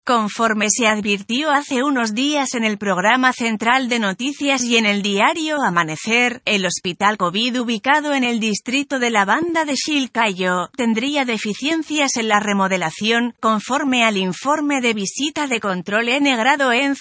Conforme se advirtió hace unos días en el programa central de noticias y en el diario Amanecer, el hospital COVID ubicado en el distrito de la Banda de Chilcayo tendría deficiencias en la remodelación, conforme al informe de visita de control N grado en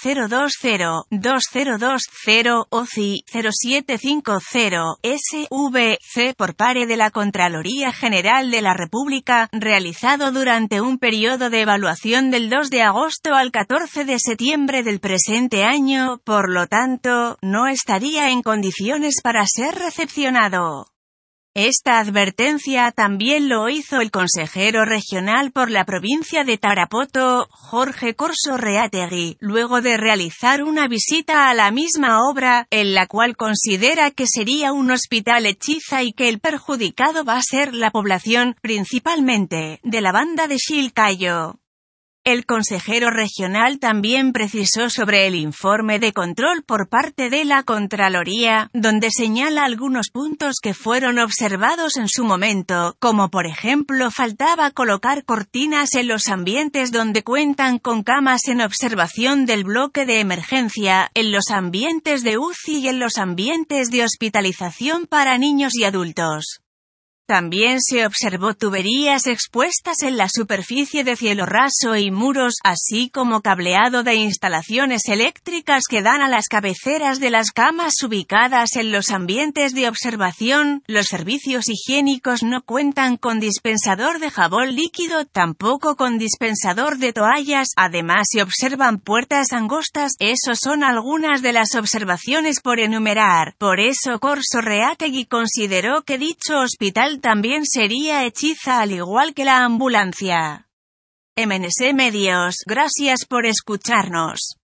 020-2020 OCI 0750 SVC por parte de la Contraloría General de la República, realizado durante un periodo de evaluación del 2 de agosto al 14 de septiembre del presente año, por lo tanto, no estaría en condiciones para ser recepcionado. Esta advertencia también lo hizo el consejero regional por la provincia de Tarapoto, Jorge Corso Reategui, luego de realizar una visita a la misma obra, en la cual considera que sería un hospital hechiza y que el perjudicado va a ser la población, principalmente, de la Banda de Chilcayo. El consejero regional también precisó sobre el informe de control por parte de la Contraloría, donde señala algunos puntos que fueron observados en su momento, como por ejemplo faltaba colocar cortinas en los ambientes donde cuentan con camas en observación del bloque de emergencia, en los ambientes de UCI y en los ambientes de hospitalización para niños y adultos. También se observó tuberías expuestas en la superficie de cielo raso y muros, así como cableado de instalaciones eléctricas que dan a las cabeceras de las camas ubicadas en los ambientes de observación. Los servicios higiénicos no cuentan con dispensador de jabón líquido, tampoco con dispensador de toallas, además se observan puertas angostas. Esos son algunas de las observaciones por enumerar. Por eso Corso Reategui consideró que dicho hospital también sería hechiza al igual que la ambulancia. MNC Medios, gracias por escucharnos.